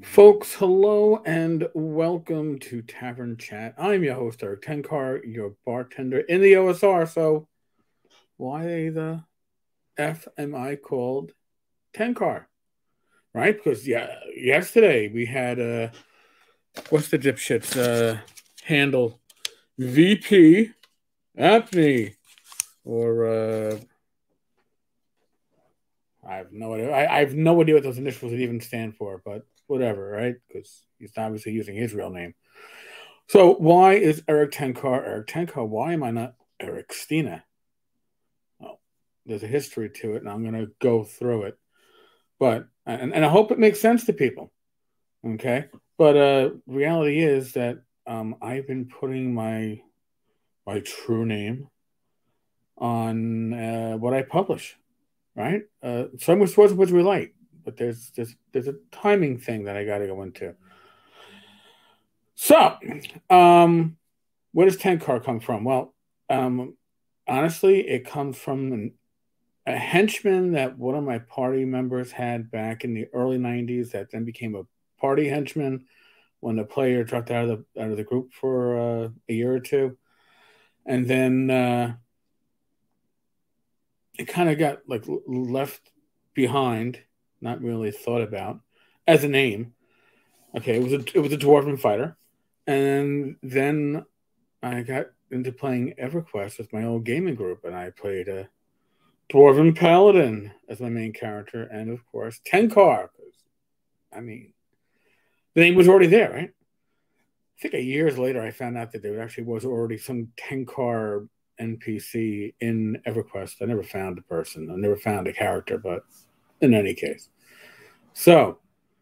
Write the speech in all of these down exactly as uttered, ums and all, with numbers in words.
Folks, hello and welcome to Tavern Chat. I'm your host, Eric Tenkar, your bartender in the O S R. So, why the F am I called Tenkar? Right? Because, yeah, yesterday we had, uh, what's the dipshit's uh, handle? V P Anthony. Or, uh, I have no idea. I, I have no idea what those initials would even stand for, but whatever, right? Because he's obviously using his real name. So why is Eric Tenkar Eric Tenkar? Why am I not Eric Stina? Well, there's a history to it, and I'm going to go through it. But and, and I hope it makes sense to people. Okay, but uh, reality is that um, I've been putting my my true name on uh, what I publish, right? Uh, some which was which we like, but there's there's there's a timing thing that I got to go into. So, um, where does Tenkar come from? Well, um, honestly, it comes from an, a henchman that one of my party members had back in the early nineties that then became a party henchman when the player dropped out of the out of the group for uh, a year or two. And then uh, it kind of got like left behind, not really thought about as a name. Okay, it was a it was a dwarven fighter. And then I got into playing EverQuest with my old gaming group, and I played a Dwarven Paladin as my main character, and of course Tenkar. I mean, the name was already there, right? I think a years later I found out that there actually was already some Tenkar N P C in EverQuest. I never found a person, I never found a character, but in any case. So,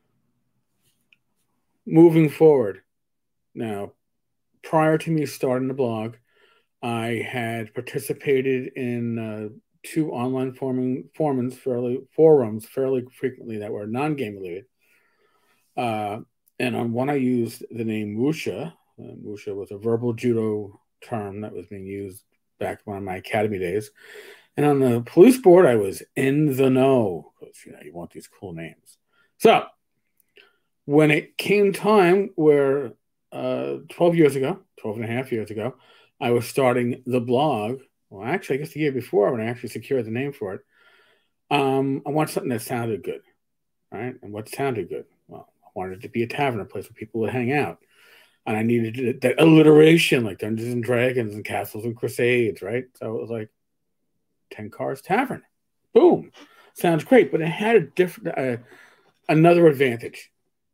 moving forward, now, prior to me starting the blog, I had participated in uh, two online forming forums fairly forums fairly frequently that were non-game related. Uh, and on one, I used the name Musha. Uh, Musha was a verbal judo term that was being used back one of my academy days. And on the police board, I was in the know because you know you want these cool names. So when it came time where uh, twelve years ago, twelve and a half years ago, I was starting the blog. Well, actually, I guess the year before when I actually secured the name for it, um, I wanted something that sounded good, right? And what sounded good? Well, I wanted it to be a tavern, a place where people would hang out. And I needed that alliteration like Dungeons and Dragons and Castles and Crusades, right? So it was like Tenkar's Tavern. Boom. Sounds great, but it had a different, uh, another advantage.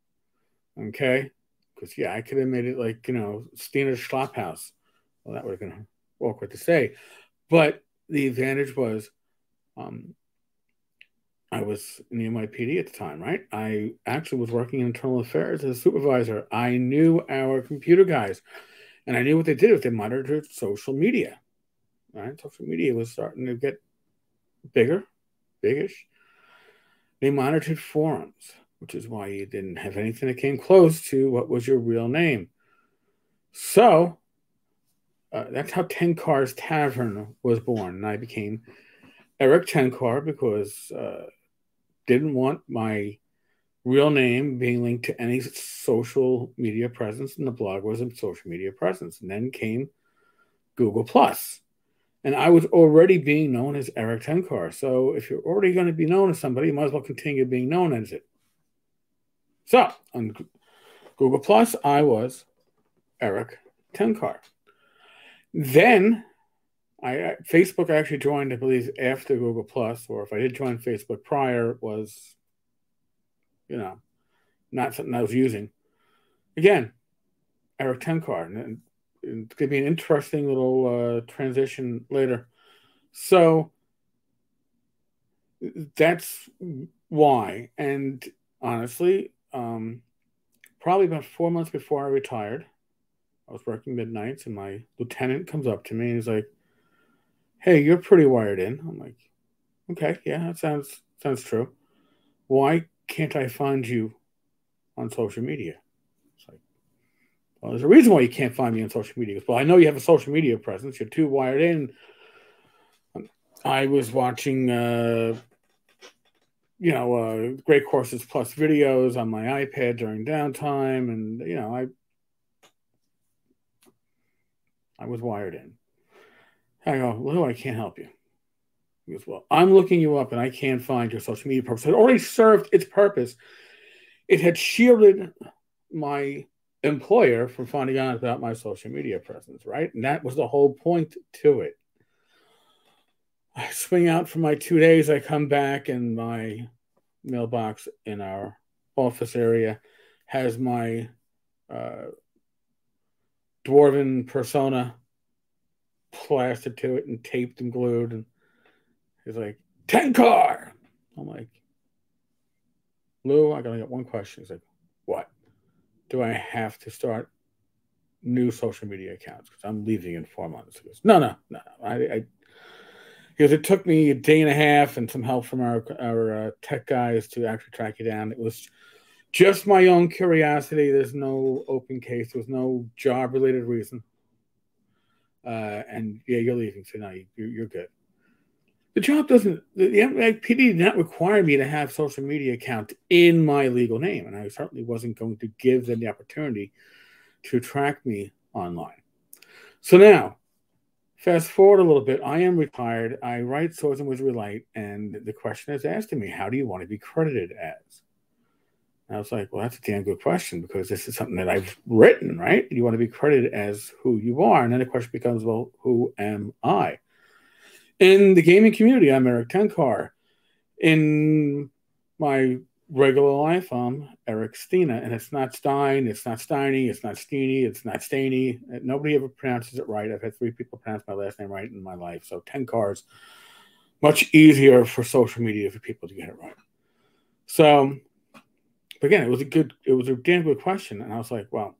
Okay? Because, yeah, I could have made it like, you know, Stina's Schlop House. Well, that would have been awkward to say. But the advantage was um, I was in the N Y P D at the time, right? I actually was working in internal affairs as a supervisor. I knew our computer guys, and I knew what they did was they monitored social media, right? Social media was starting to get bigger, biggish. They monitored forums, which is why you didn't have anything that came close to what was your real name. So uh, that's how Tenkar's Tavern was born. And I became Eric Tenkar because uh, didn't want my real name being linked to any social media presence, and the blog was a social media presence. And then came Google Plus, and I was already being known as Eric Tenkar. So if you're already going to be known as somebody, you might as well continue being known as it. So on Google Plus, I was Eric Tenkar. Then I Facebook actually joined, I believe, after Google Plus, or if I did join Facebook prior, it was, you know, not something I was using. Again, Eric Tenkar, and it's going to be an interesting little uh, transition later. So that's why. And honestly, um, probably about four months before I retired, I was working midnights, and my lieutenant comes up to me and he's like, "Hey, you're pretty wired in." I'm like, "Okay, yeah, that sounds sounds true. Why can't I find you on social media?" It's like, well, there's a reason why you can't find me on social media. Well, I know you have a social media presence. You're too wired in. I was watching uh, you know, uh, Great Courses Plus videos on my iPad during downtime, and you know, I I was wired in. I go, Lou, I can't help you. He goes, well, I'm looking you up and I can't find your social media purpose. It had already served its purpose. It had shielded my employer from finding out about my social media presence, right? And that was the whole point to it. I swing out for my two days. I come back and my mailbox in our office area has my uh, dwarven persona plastered to it and taped and glued. And he's like, Tenkar. I'm like, Lou, I gotta get one question. He's like, what? Do I have to start new social media accounts? Because I'm leaving in four months. He goes, no, no, no. I, I because it took me a day and a half and some help from our our uh, tech guys to actually track you down. It was just my own curiosity. There's no open case. There was no job related reason. Uh, and yeah, you're leaving, so now you, you're good. The job doesn't, the, the N Y P D did not require me to have a social media account in my legal name, and I certainly wasn't going to give them the opportunity to track me online. So now, fast forward a little bit, I am retired. I write Swords and Wizardry Light, and the question is asking me, how do you want to be credited as? And I was like, well, that's a damn good question, because this is something that I've written, right? You want to be credited as who you are. And then the question becomes, well, who am I? In the gaming community, I'm Eric Tenkar. In my regular life, I'm Eric Stina. And it's not Stein, it's not Steiny, it's not Steeny, it's not Staney. Nobody ever pronounces it right. I've had three people pronounce my last name right in my life. So Tenkar is much easier for social media for people to get it right. So, but again, it was a good, it was a damn good question. And I was like, well,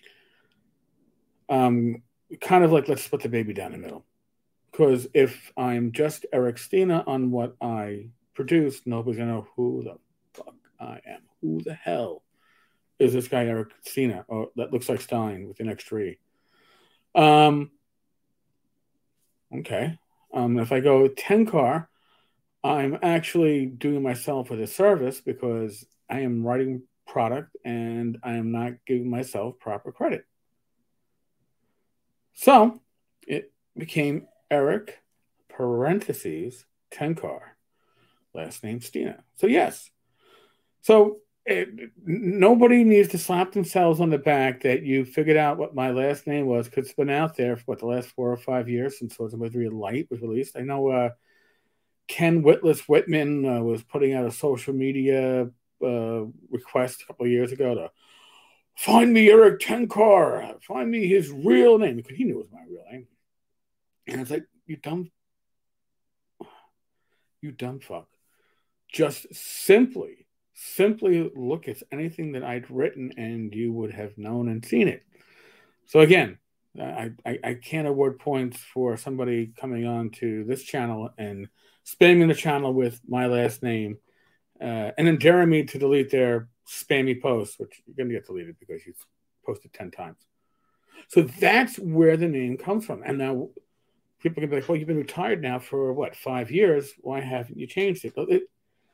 um, kind of like, let's split the baby down the middle. Because if I'm just Eric Stina on what I produce, nobody's going to know who the fuck I am. Who the hell is this guy Eric Stina? Oh, that looks like Stein with an extra E. Um, okay. Um, if I go Tenkar, I'm actually doing myself a disservice because I am writing product and I am not giving myself proper credit. So it became Eric, parentheses, Tenkar, last name Stina. So yes. So it, nobody needs to slap themselves on the back that you figured out what my last name was, because it's been out there for what, the last four or five years since Swords and Wizardry Light was released. I know uh, Ken Witless Whitman uh, was putting out a social media uh, request a couple of years ago to find me Eric Tenkar, find me his real name, because he knew it was my real name. And it's like, you dumb, you dumb fuck. Just simply, simply look at anything that I'd written and you would have known and seen it. So again, I, I, I can't award points for somebody coming on to this channel and spamming the channel with my last name uh, and then daring me to delete their spammy posts, which you're going to get deleted because you've posted ten times. So that's where the name comes from. And now people can be like, well, you've been retired now for, what, five years? Why haven't you changed it? it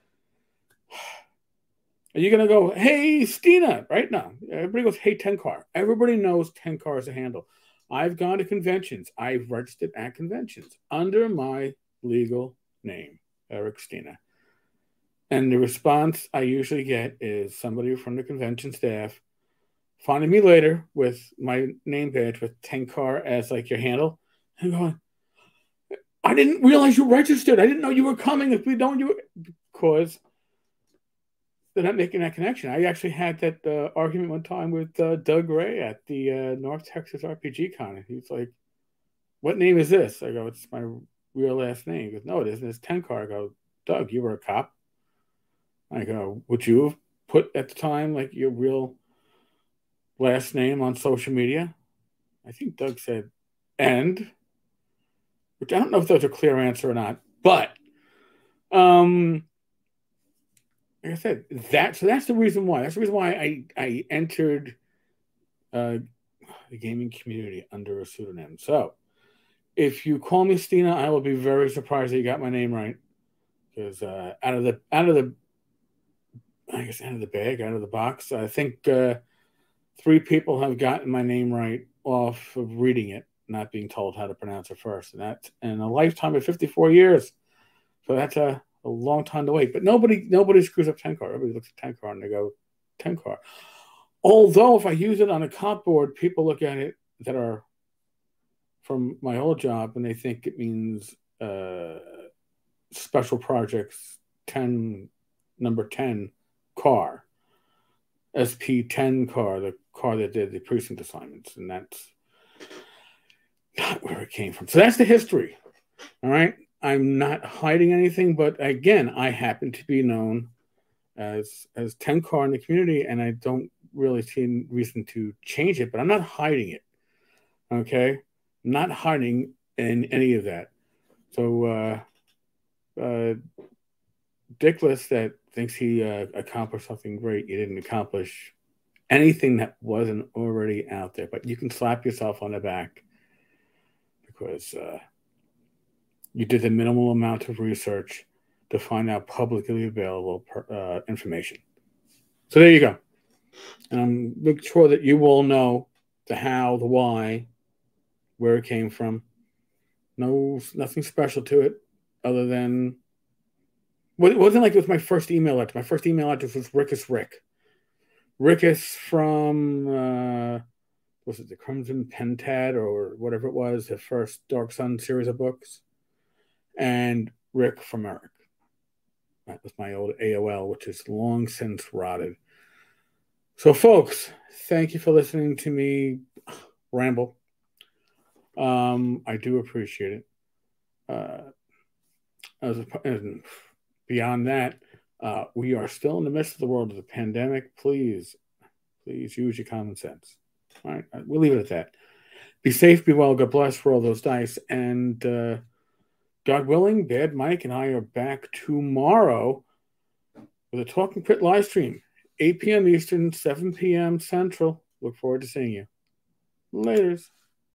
are you going to go, hey, Stina, right now? Everybody goes, hey, Tenkar. Everybody knows Tenkar is a handle. I've gone to conventions. I've registered at conventions under my legal name, Eric Stina. And the response I usually get is somebody from the convention staff finding me later with my name badge with Tenkar as like your handle and going, I didn't realize you registered. I didn't know you were coming. If we don't, you because they're not making that connection. I actually had that uh, argument one time with uh, Doug Ray at the uh, North Texas R P G Con. And he's like, what name is this? I go, it's my real last name. He goes, no, it isn't. It's Tenkar. I go, Doug, you were a cop. I go, would you have put at the time like your real last name on social media? I think Doug said, and, which I don't know if that's a clear answer or not, but um, like I said, that so that's the reason why. That's the reason why I I entered uh, the gaming community under a pseudonym. So if you call me Stina, I will be very surprised that you got my name right, because uh, out of the out of the I guess, out of the bag, out of the box. I think uh, three people have gotten my name right off of reading it, not being told how to pronounce it first. And that's in a lifetime of fifty-four years. So that's a, a long time to wait. But nobody nobody screws up Tenkar. Everybody looks at Tenkar and they go, Tenkar. Although if I use it on a comp board, people look at it that are from my old job and they think it means uh, special projects ten, number ten car, S P ten car, the car that did the precinct assignments. And that's not where it came from. So that's the history. All right. I'm not hiding anything, but again, I happen to be known as as Tenkar in the community, and I don't really see any reason to change it, but I'm not hiding it. Okay? I'm not hiding in any of that. So uh uh Dickless that thinks he uh, accomplished something great, you didn't accomplish anything that wasn't already out there. But you can slap yourself on the back because uh you did the minimal amount of research to find out publicly available uh, information. So there you go. And I'm making sure that you will know the how, the why, where it came from. No, nothing special to it other than, well, it wasn't like it was my first email address. My first email address was Rickus Rick. Rickus from, uh, was it the Crimson Pentad or whatever it was, the first Dark Sun series of books? And Rick from Eric. That was my old A O L, which is long since rotted. So, folks, thank you for listening to me ramble. Um, I do appreciate it. Uh, as a, and beyond that, uh, we are still in the midst of the world of the pandemic. Please, please use your common sense. All right, we'll leave it at that. Be safe, be well, God bless, roll those dice, and uh, God willing, Bad Mike and I are back tomorrow with a Talking Crit live stream, eight p.m. Eastern, seven p.m. Central. Look forward to seeing you. Laters.